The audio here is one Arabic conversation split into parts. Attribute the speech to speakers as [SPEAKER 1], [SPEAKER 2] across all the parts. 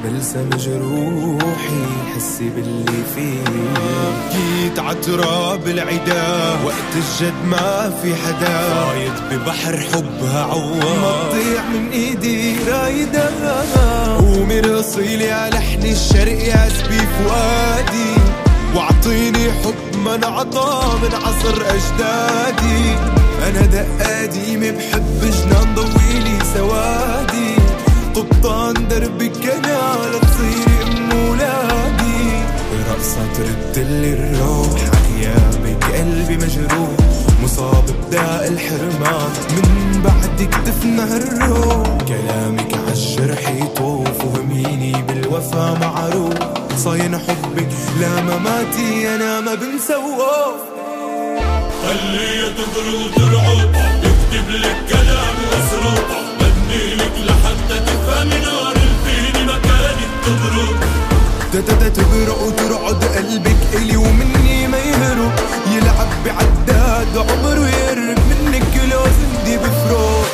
[SPEAKER 1] بلسم جروحي حسي باللي فيه. جيت عتراب العدا وقت الجد ما في حدا، صايد ببحر حبها عوام ما تضيع من ايدي رايدة. قومي رصيلي على لحن الشرق يعزبي فؤادي، واعطيني حب من عطا من عصر اجدادي. انا دقادي بحب جنان ضويلي سوادي، قبطان دربك انا لتصيري ام ولادي. رقصة تردلي الروح ايامك قلبي مجروح، مصاب بداء الحرمان من بعدك تفنى الروح. كلامك عالجرح يطوف وهميني بالوفا معروف، صاين حبك لا مماتي انا ما بنسى وقوف.
[SPEAKER 2] خليها تبرق وترعد تكتب لك كلام مسروق، بدني لك لحتى تفهم نار الفيني مكانك تبرق.
[SPEAKER 1] تبرق وترعد قلبك إلي ومني ما يهرب، يلعب بعداد عمره يهرب منك لو زندي بفروق.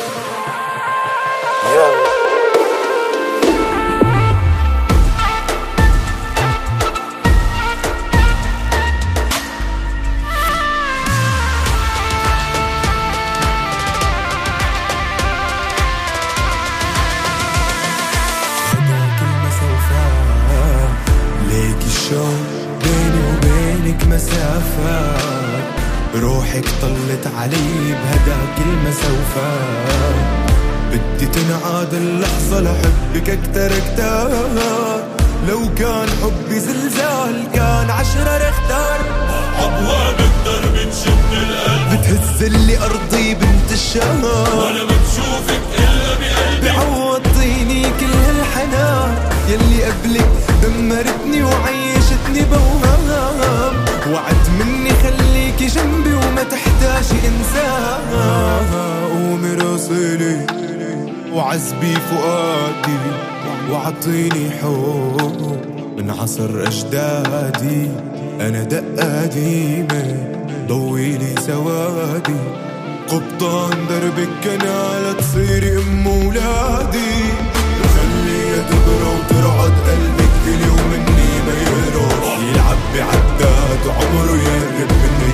[SPEAKER 1] بيني وبينك مسافات، روحك طلت علي بهداك المسافات. بدي تنعاد اللحظة لحبك اكتر اكتر، لو كان حبي زلزال كان 10 رختار.
[SPEAKER 2] عبواب الدرب تشد القلب،
[SPEAKER 1] بتهزلي ارضي بنت الشهر،
[SPEAKER 2] وانا ما بشوفك الا بقلبي.
[SPEAKER 1] بعوضتيني كل هالحنان يلي قبلك دمرتني وعيشتني بوهام. وعد مني خليكي جنبي وما تحتاجي انسان. قومي راسلي وعزبي فؤادي، وعطيني حب من عصر اجدادي. انا دقادي ضويلي سوادي، قبطان دربك انا لتصيري ام ولادي. خليها تبرق وترعد قلبك اليوم مني ما يهرب، يلعب بعداد عمره يهرب مني